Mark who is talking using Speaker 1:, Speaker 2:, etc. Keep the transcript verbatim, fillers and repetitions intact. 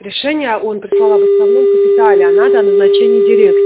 Speaker 1: Решение он прислал об основном капитале, а надо о назначении директора.